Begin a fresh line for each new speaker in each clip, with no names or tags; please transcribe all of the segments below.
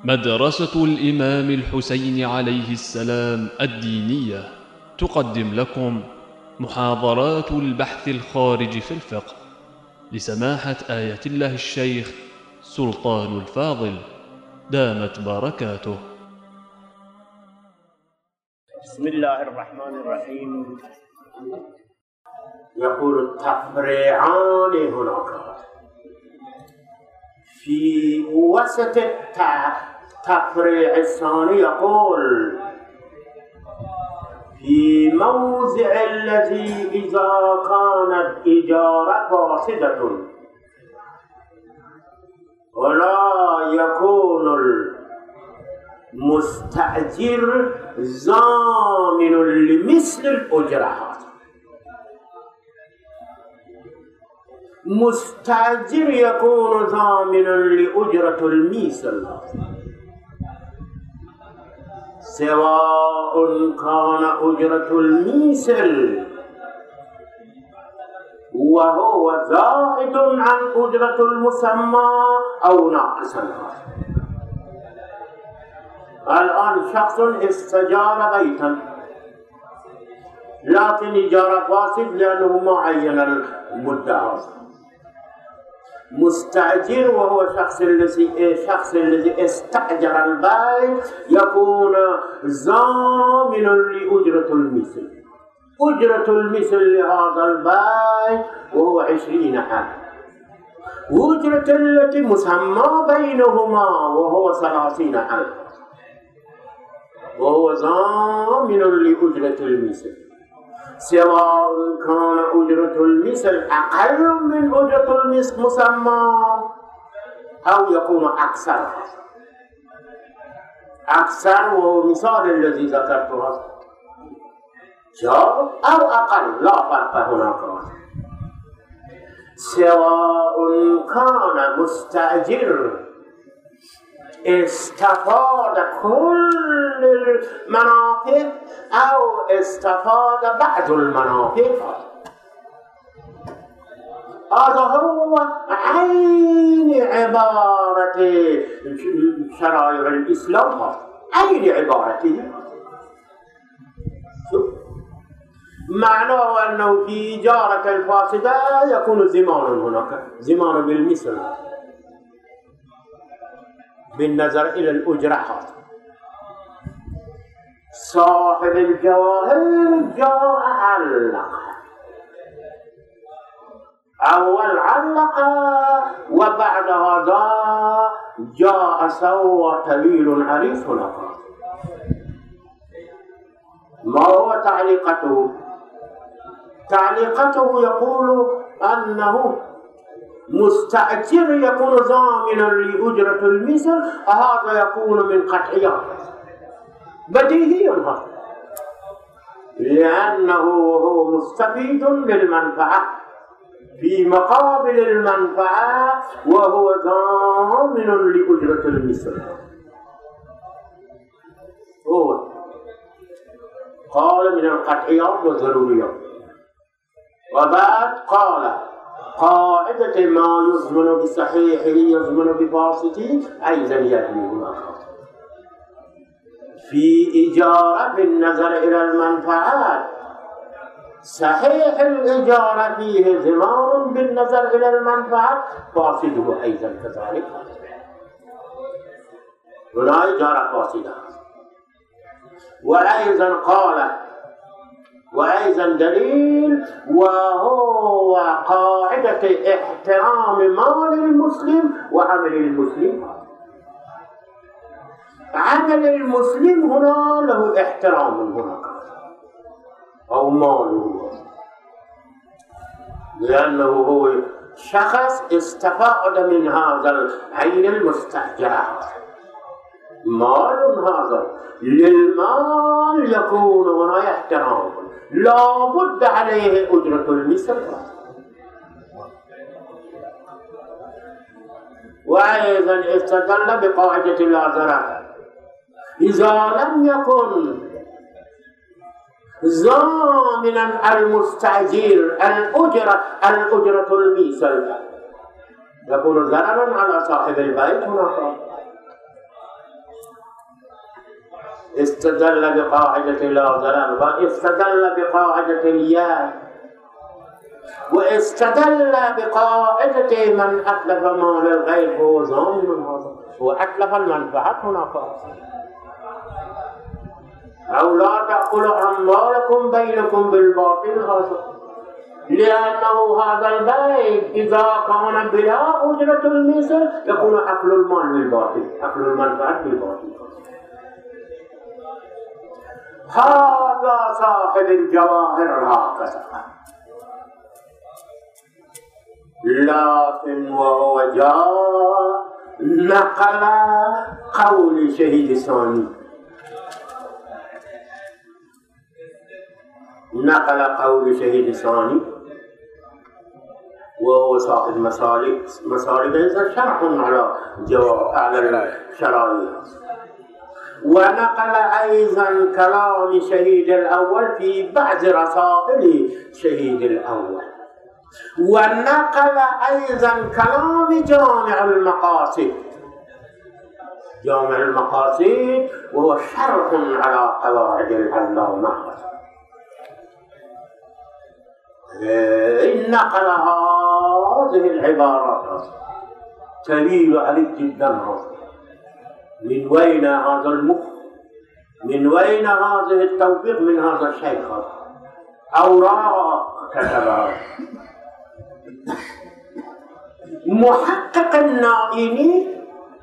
مدرسة الإمام الحسين عليه السلام الدينية تقدم لكم محاضرات البحث الخارج في الفقه لسماحة آية الله الشيخ سلطان الفاضل دامت بركاته.
بسم الله الرحمن الرحيم. يقول التفريعان هناك في وسط التفريع الثاني، يقول في موضع الذي إذا كانت إجارة فاسدة ولا يكون المستأجر ضامن لمثل الأجرة. مستأجر يكون ضامنا لأجرة المثل سواء كان أجرة المثل وهو زائد عن أجرة المسمى أو ناقصا. الآن شخص استجار بيتا لكن إجارة فاسد لأنه ما عين المدة. مستأجر وهو الشخص الذي استأجر البيت يكون ضامن لأجرة المثل. أجرة المثل لهذا البيت وهو 20 ألف، وأجرة التي مسمى بينهما وهو 30 ألف، وهو ضامن لأجرة المثل سواء كان أجرة المثل أقل من أجرة المسمى أو يكون أكثر وهو مثال الذي ذكرته أو أقل، لا فرق هناك. سواء كان مستأجر استفاد كل المنافع أو استفاد بعض المنافع، هذا هو عين عبارة شرائع الإسلام، عين عبارته. معناه أنه في إجارة الفاسدة يكون زمان هناك، زمان بالمثل بالنظر إلى الأجرة. صاحب الجواهر جاء علق، أول علق وبعد هذا جاء سوى طويل عريض هناك. ما هو تعليقته؟ تعليقته يقول أنه مستأجر يكون ضامنا لأجرة المثل، هذا يكون من قطعيات بديهي هذا، لأنه هو مستفيد للمنفعة في مقابل المنفعة وهو ضامن لأجرة المثل. هو قال من القطعيات والضروريات. وبعد قال قاعدة ما يضمن بصحيحه يضمن بفاسده أيضا يجري هناك. في إجارة بالنظر إلى المنفعات صحيح الإجارة فيه ضمان بالنظر إلى المنفعات، فاسده أيضا كذلك. هنا إجارة فاسدة. وأيضا قال وأيضا دليل وهو قاعدة احترام مال المسلم وعمل المسلم. عمل المسلم هنا له احترام هناك أو ماله، لأنه هو شخص استفاد من هذا العين المستأجرة. مال هذا للمال يكون هنا احترام، لا بد عليه أجرة المثل. وأيضا استدل بقاعدة لا ضرر إذا لم يكن ضامنا المستأجر الأجرة المثل يكون ضررا على صاحب البيت هناك. استدل بقاعدة لا ضرر، استدل بقاعدة الياء، واستدل بقاعدة من أتلف مال الغير فهو ضامن هذا، وأتلف المنفعة هناك. أو لا تأكلوا أموالكم بينكم بالباطل هذا، لأنه هذا البيت إذا كان بلا أجرة المثل يكون أكل المال بالباطل، أكل المنفعة بالباطل. هذا صاحب الجواهر هكذا. لكن وهو جاء نقل قول شهيد ثاني، نقل قول شهيد ثاني وهو صاحب مسالك إذا شرح على الشرائع، ونقل أيضا كلام شهيد الأول في بعض رسائل شهيد الأول، ونقل أيضا كلام جامع المقاصد. جامع المقاصد وهو شرح على قواعد العلامة، نقل هذه العبارات طويل عليك جدا. من وين هذا المخ؟ من وين هذه التوفيق من هذا الشيخ؟ أوراق كتبها محقق النائمي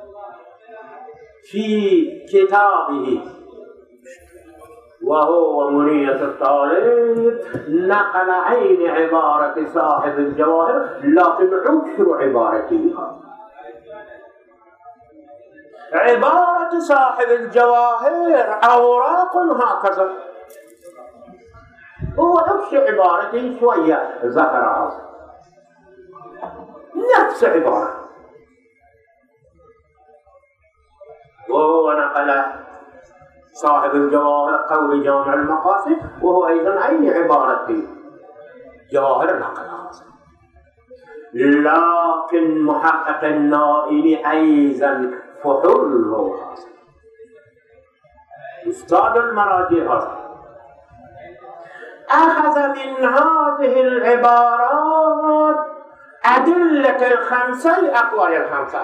في كتابه وهو منية الطالب، نقل عين عبارة صاحب الجواهر لكن عكر عبارته. عبارة صاحب الجواهر أوراق هكذا، هو نفس عبارته شوية ذكرها، نفس عبارة، وهو نقل صاحب الجواهر قول جامع المقاصد وهو أيضا عين عبارة جواهر نقلها. لكن محقق النائل أيضا فحله أستاذ المراجع هذا أخذ من هذه العبارات أدلة الخمسة لأقوال الخمسة.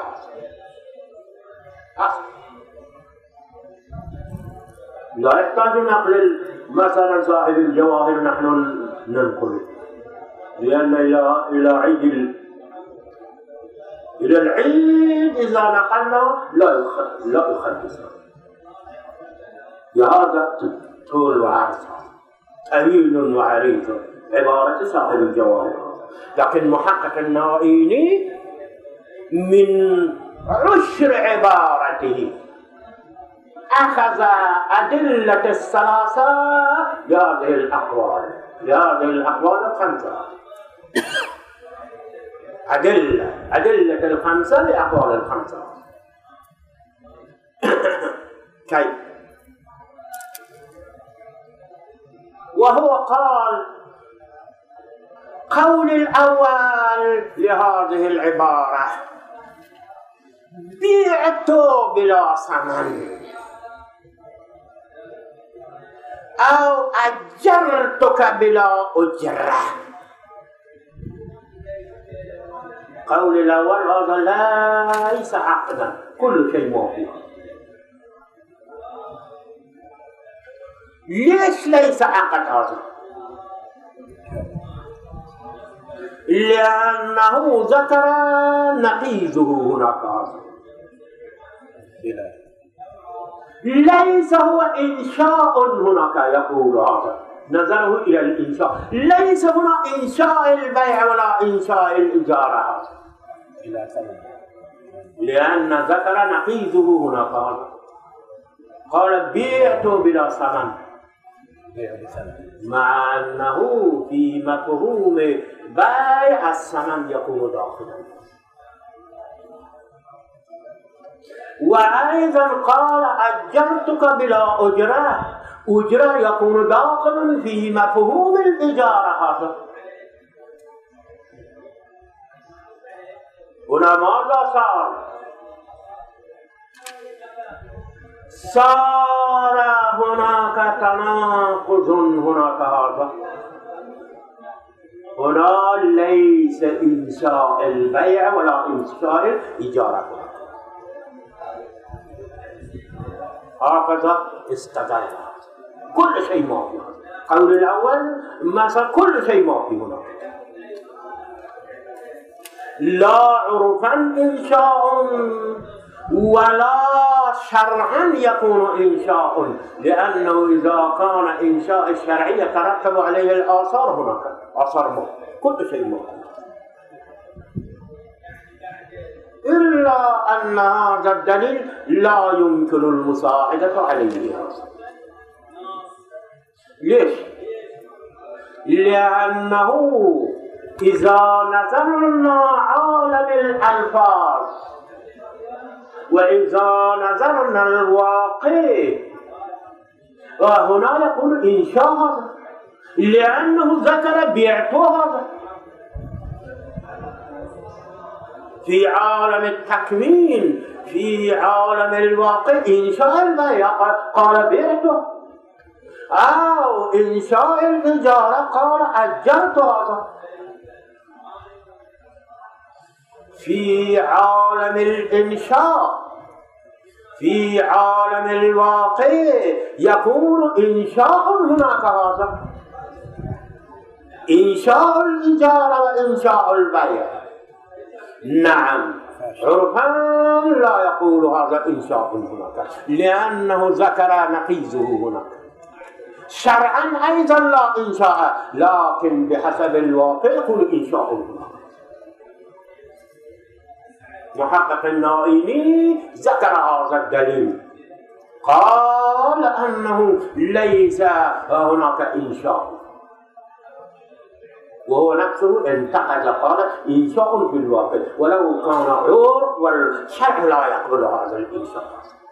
لا يحتاج نقل مثلا صاحب الجواهر نحن ننقل، لأن إلى عيد إلى العيد إذا نقلنا لا يخلصنا. هذا طول وعرض طويل وعريض عبارة صاحب الجواهر، لكن محقق النائيني من عشر عبارته أخذ أدلة الثلاثة لهذه الأقوال الخمسة، أدلة الخمسة لأقوال الخمسة. كيف؟ وهو قول الأول لهذه العبارة بيعت بلا ثمن أو أجرتك بلا أجرة. قول الأول هذا ليس عقدا، كل شيء موجود. ليش ليس عقد هذا؟ لأنه ذكر نقيضه هناك. ليس هو إنشاء هناك، يقول هذا نظره إلى الإنشاء، ليس هنا إنشاء البيع ولا إنشاء الإجارة، لأن ذكر نقيضه هناك. قال بيعت بلا ثمن، مع أنه في مفهوم بيع الثمن يكون داخلا. وأيضا قال أجرتك بلا أجرة، أجرة يكون داخلا في مفهوم الإجارة. هذا هنا ماذا صار هناك تناقض هناك هذا. هنا ليس إنشاء البيع ولا إنشاء الإجارة. هكذا استدل كل شيء ما في. قول الأول مثلا كل شيء ما في هنا. لا عرفا إنشاء ولا شرعا يكون إنشاء، لأنه إذا كان إنشاء الشرعي يترتب عليه الآثار. هناك آثار موت، كل شيء موت، إلا أن هذا الدليل لا يمكن المساعدة عليه. ليش؟ لأنه إذا نظرنا عالم الألفاظ وإذا نظرنا الواقع هنا يكون إنشاء هذا، لأنه ذكر بعته هذا. في عالم التكوين في عالم الواقع إنشاء البيع قال بعته، أو إنشاء الإجارة قال أجرت هذا. في عالم الإنشاء في عالم الواقع يكون إنشاء هناك هذا، إنشاء الإجارة وإنشاء البيع. نعم، عرفا لا يقول هذا إنشاء هناك لأنه ذكر نقيضه هناك. شرعا أيضا لا إنشاء، لكن بحسب الواقع يقول إنشاء هناك. محقق النائمي ذكر هذا الدليل، قال أنه ليس هناك إنشاء، وهو نفسه انتقد قال إنشاء في الواقع، ولو كان عرف والشرع لا يقبل هذا الإنشاء.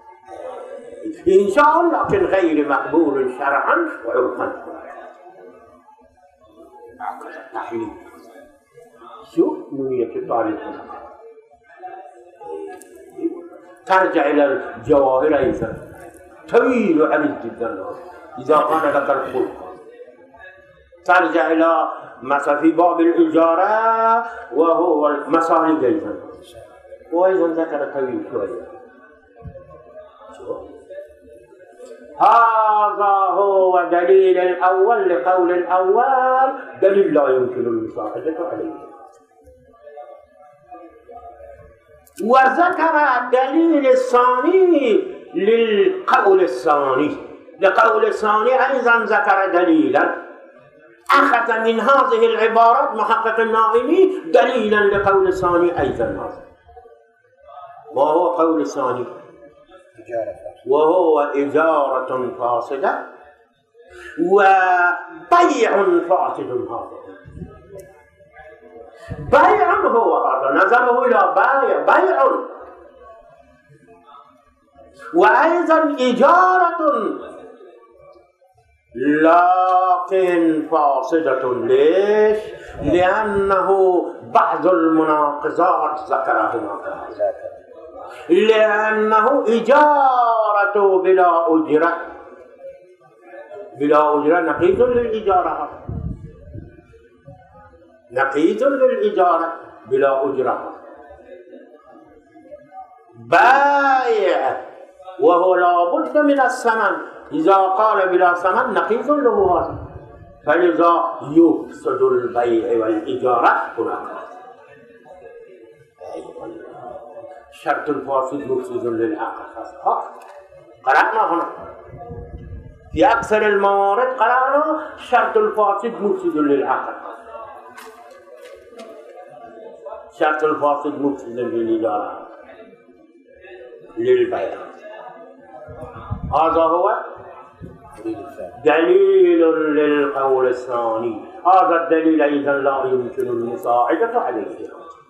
إنشاء لكن غير مقبول شرعا وعرفا. هكذا التحليل. شوف نية الطالب ترجع إلى الجواهر أيضا طويل وعريض جدا إذا كان لك الخلق. ترجع إلى مثلا في باب الإجارة وهو المصالح أيضا، وأيضا ذكر طويل شوية. هذا هو دليل الأول لقول الأول، دليل لا يمكن المساعدة عليه. وذكر الدليل الثاني للقول الثاني، لقول الثاني أيضا ذكر دليلا أخذ من هذه العبارات محقق النائمي دليلا لقول الثاني أيضا. وهو قول الثاني وهو إجارة فاسدة وبيع فاسد. هذا بيع هو هذا نظره إلى بيع وأيضا إجارة لكن فاسدة. ليش؟ لأنه بعض المناقضات ذكرها هناك، لأنه إجارة بلا أجرة، بلا أجرة نقيض للإجارة، نقيض للإجارة بلا أجرة. بائع وهو لا بد من الثمن، إذا قال بلا ثمن نقيض له هذا، فلذا يفسد البيع والإجارة هناك. شرط الفاسد مفسد للعقد. قرأنا هنا في أكثر الموارد، قرأنا شرط الفاسد مفسد للعقد، شرط الفاسد مفسد للإجارة للبيع. هذا هو دليل للقول الثاني. هذا الدليل أيضا لا يمكن المساعدة عليه.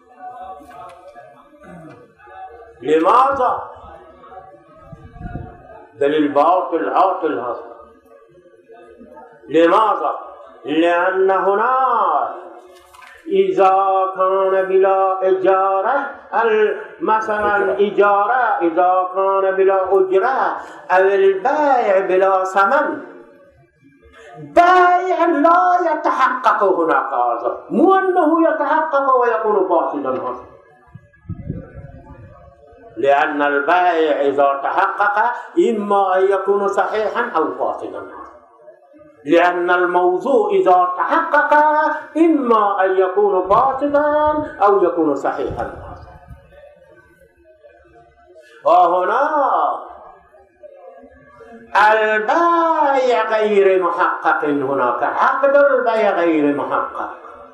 لماذا؟ دليل باطل عاطل هذا. لماذا؟ لأن هناك إذا كان بلا إجارة، مثلا إجارة إذا كان بلا أجرة، أو البيع بلا ثمن، بيع لا يتحقق هناك هذا، مو أنه يتحقق ويكون فاسدا هذا، لأن البيع إذا تحقق إما أن يكون صحيحا أو فاسدا، لأن الموضوع إذا تحقق إما أن يكون فاسدا أو يكون صحيحا. وهنا البيع غير محقق، هناك عقد البيع غير محقق،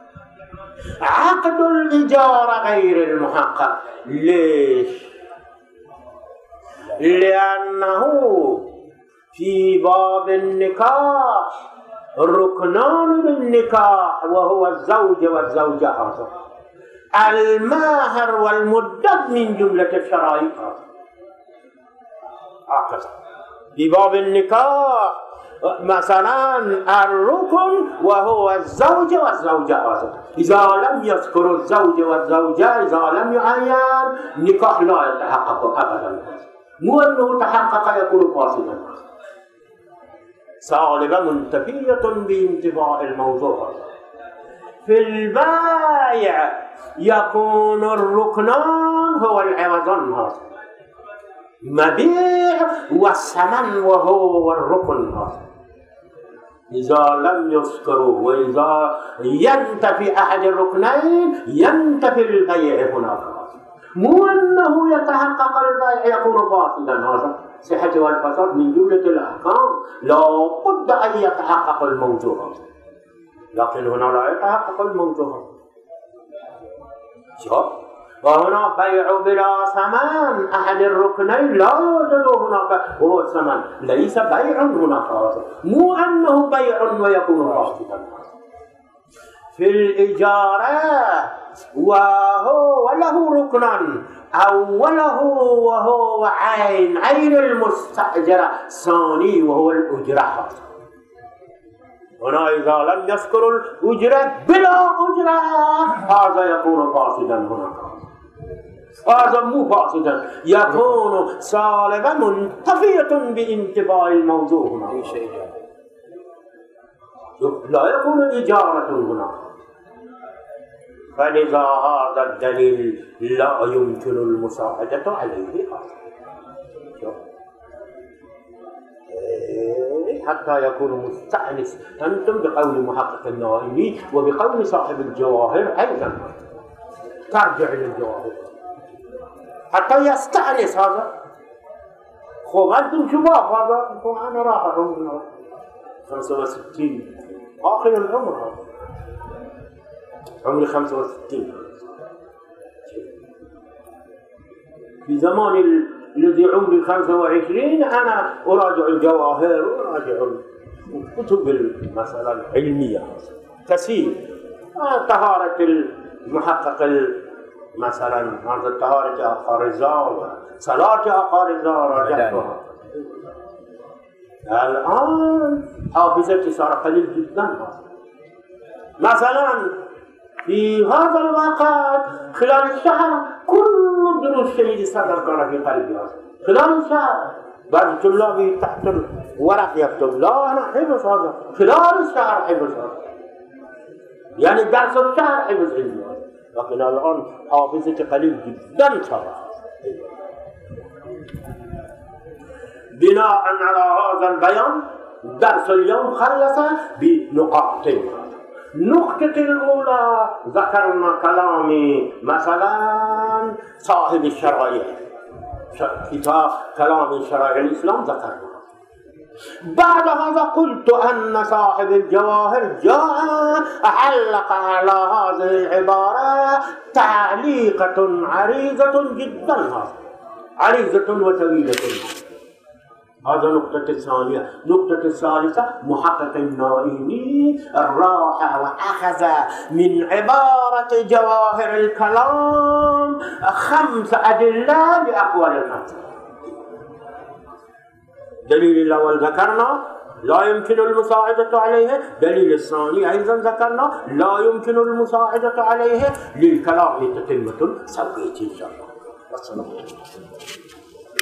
عقد الإجارة غير المحقق. ليش؟ لأنه في باب النكاح ركنان للنكاح، وهو الزوج والزوجة، هذا المهر والمدة من جملة الشرائط. في باب النكاح مثلا الركن وهو الزوج والزوجة، هذا إذا لم يذكر الزوج والزوجة، إذا لم يعين، نكاح لا يتحقق أبدا، مو أنه تحقق يكون فاسدا. سالبة منتفية بانتفاء الموضوع. في البيع يكون الركنان هو العوضان، هذا مبيع والثمن وهو الركن، هذا إذا لم يذكروا، وإذا ينتفي أحد الركنين ينتفي البيع هناك، مو أنه يتحقق البيع يكون فاسدا. هذا صحة والفساد من جملة الأحكام، لا بد أن يتحقق الموضوع، لكن هنا لا يتحقق الموضوع. وهنا بيع بلا ثمن، أحد الركنين لا يوجد هناك وهو الثمن، ليس بيع هناك، مو أنه بيع ويكون فاسدا. في الإجارة وهو له ركنان، أوله وهو عين المستأجرة، ثاني وهو الأجرة. هنا إذا لم يذكر الأجرة بلا أجرة هذا يكون فاسدا، هناك هذا مو فاسدا، يكون سالبا منتفية بانتفاء الموضوع هنا، لا يكون إجارة هنا. فلذا هذا الدليل لا يمكن المساعدة عليه حتى يكون مستأنس أنتم بقول محقق النائمي وبقول صاحب الجواهر أيضا، ترجع للجواهر حتى يستأنس هذا. خب أنتم شباب، هذا أنا راح عمرنا 65 آخر العمر، هذا عمري 65. في زمان الذي عمري 25 أنا أراجع الجواهر وأراجع كتب مثلا العلمية كثير. طهارة المحقق مثلا هذا طهارة أقارزة وصلاة أقارزة راجعتها. الآن حافظتي صار قليل جدا. مثلا في هذا الوقت خلال الشهر كل دروس شهيد الصدر كان في قلبي. خلال الشهر بعض طلابي تحت الورق يكتب لا أنا حفظ هذا خلال الشهر، حفظ هذا يعني درس الشهر حفظ عندي، لكن الآن حافظتي قليل جدا صار. بناء على هذا البيان درس اليوم خلص بنقاطين. النقطة الأولى ذكرنا كلام مثلا صاحب الشرائع، كتاب كلام شرائع الإسلام ذكرنا. بعد هذا قلت أن صاحب الجواهر جاء علق على هذه العبارة تعليقة عريضة جدا، عريضة وطويلة. هذا نقطة الثانية. نقطة الثالثة محقق النائمي راح وأخذ من عبارة جواهر الكلام 5 أدلة لأقوال الخمسة. دليل الأول ذكرنا لا يمكن المساعدة عليه. دليل الثاني أيضا ذكرنا لا يمكن المساعدة عليه للكلام تتمة سوية الجنة.